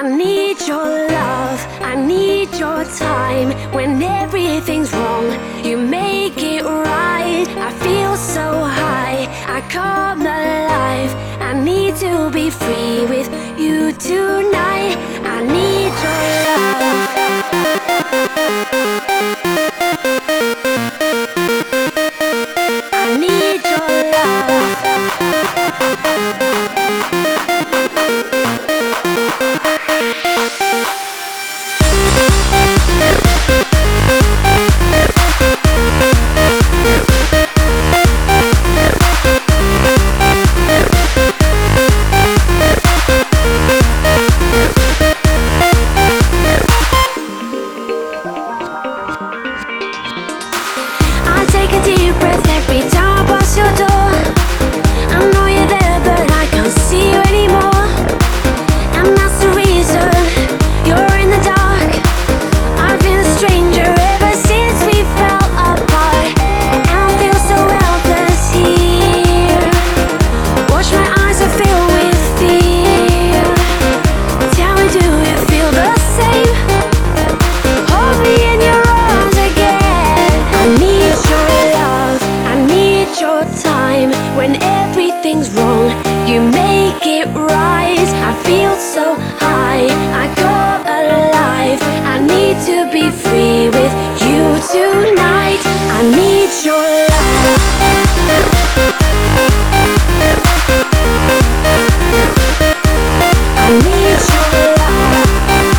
need your love, I need your time. When everything's wrong, you make it right. I feel so high, I come alive. I need to be free with you tonight. I need your love. I need your love. Take a deep breath every time I pass your door. I know you're there, but I can't see you anymore. And that's the reason you're in the dark. I've been a stranger ever since we fell apart. And I feel so helpless here. Watch my eyes are filled with fear. Tell me, do you feel the same? Hold me in your arms again. I need your love, I need your time. When everything's wrong, you make it right. I feel so high, I come alive. I need to be free with you tonight. I need your love. I need your love.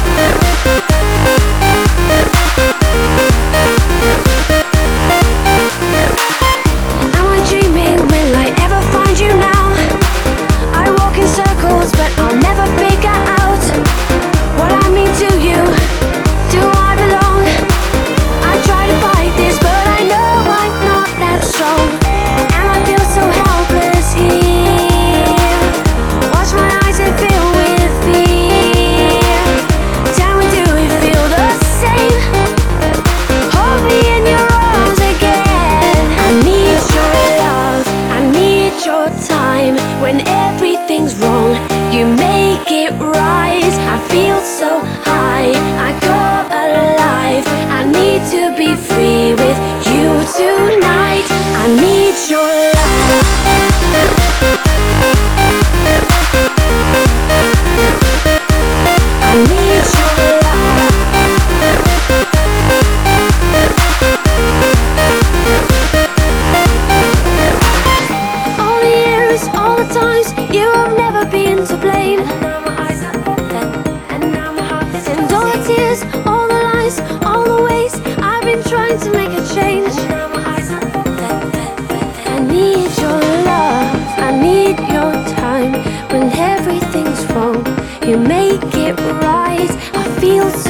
Am I dreaming? Will I ever find you now? I walk in circles, but I'll never figure out what I mean to you. Do I belong? I try to fight this, but I know I'm not that strong. And I feel so helpless here. Watch my eyes and fill with fear. Tell me, do you feel the same? Hold me in your arms again. I need your love, I need your time. When everything's wrong, you make it right. I feel so high, I come alive. I need to be free with you tonight. I need your love. I need your love. All the years, all the times, you have never been to blame. And now my eyes are open, and now my heart is in. And all the tears, all the lies, all the ways I've been trying to make a change. And now my eyes are open. I need your love, I need your time. When everything's wrong, you make it right. I feel so